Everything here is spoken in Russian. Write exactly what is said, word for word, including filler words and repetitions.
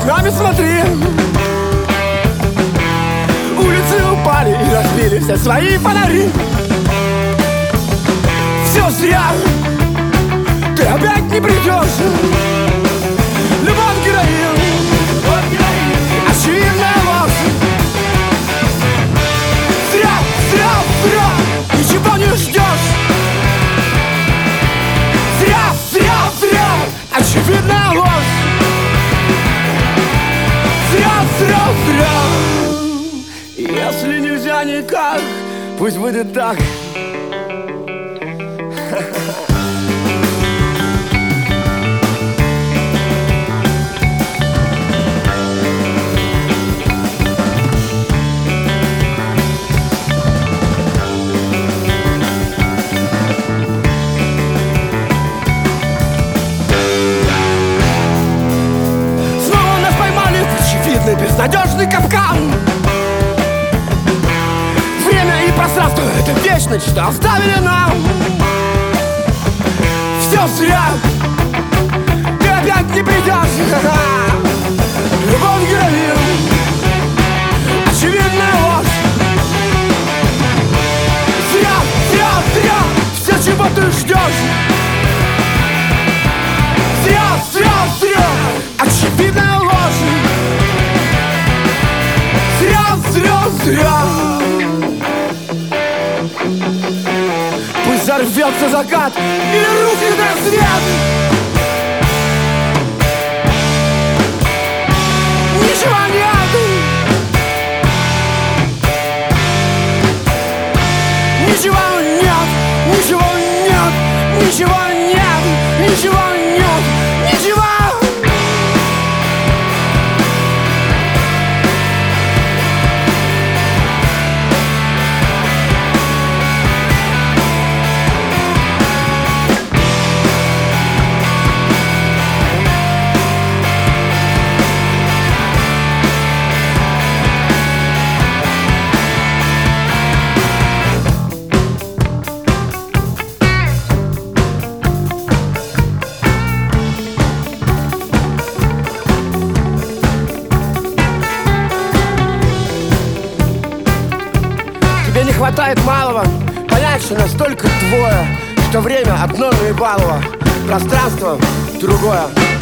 окнами смотри. Улицы упали и разбили все свои фонари. Все зря, ты опять не придешь. Любовь героин, очевидная ложь. Зря, зря, зря, ничего не ждешь. Зря, зря, зря, очевидная ложь. Зря, зря, зря. Если нельзя никак, пусть будет так. Безнадежный капкан. Время и пространство — это вечность, что оставили нам. Все зря, ты опять не придешь. Любовь героин, очевидная ложь. Зря, зря, зря, все, чего ты ждешь. Зря, зря, зря, очевидная ложь. Зря, зря. Пусть взорвется закат или рухнет рассвет. Ничего нет. Ничего нет. Ничего нет. Ничего нет. Ничего нет. Ничего. Тебе не хватает малого понять, что настолько твое, что время одно наебалово, пространство другое.